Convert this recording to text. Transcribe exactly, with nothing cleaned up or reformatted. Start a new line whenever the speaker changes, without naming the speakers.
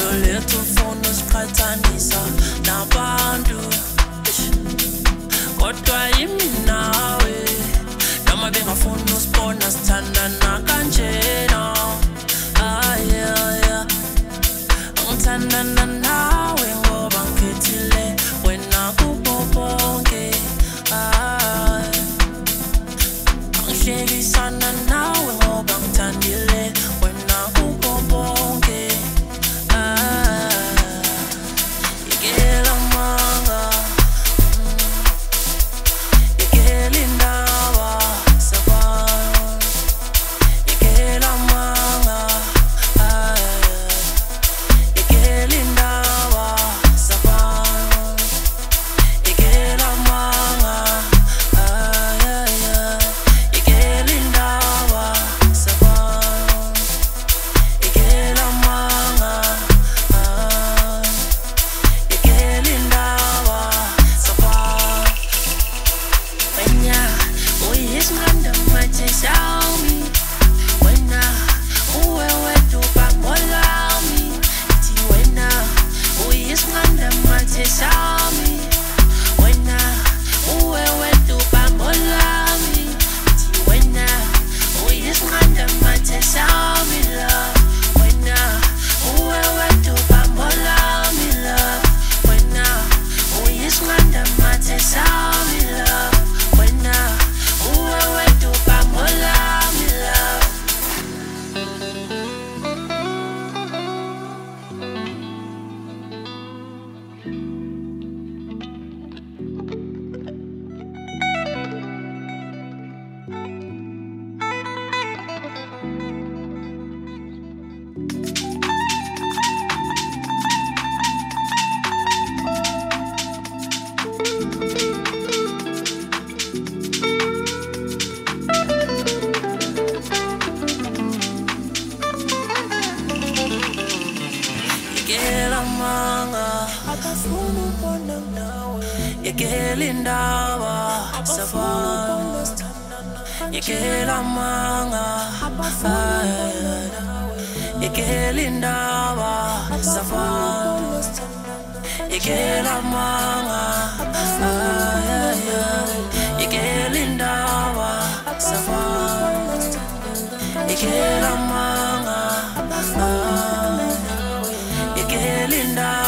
Uthando lethu ufuna usiqhathanisa nabantu, kodwa yimi nawe noma bengafuna usibona sithandana kanjena. Ah yeah yeah, ngithandana nawe ngoba ngikhethile wena kubo bonke. Ah, ngihlekisana nawe ngoba ngithandile wena kubo bonke. Ah, yekela manga, yekela indaba sabana, yekela manga. Ah, yekela indaba sabana, yekela manga. Ah, yeah, yeah. Yekela indaba sabana, yekela manga. Ah, yekela indaba sabana. Wena uyisimanda manje shawumi, wena uwe wethu bamolami. Ithi wena uyisimanda manje shawumi, wena uwe wethu bamolami. Ithi wena uyisimanda manje shawumi love, wena uwe wethu bamolami love, wena uyisimanda manje shawumi love, wena uwe wethu bamolami love. Yekela manga, akafuna ukubona nawe. Yekela indaba sabana, yekela manga. Ah, yekela indaba sabana, yekela manga. Ah, yeah, yeah. Yekela indaba sabana, yekela manga. Ah, yekela indaba.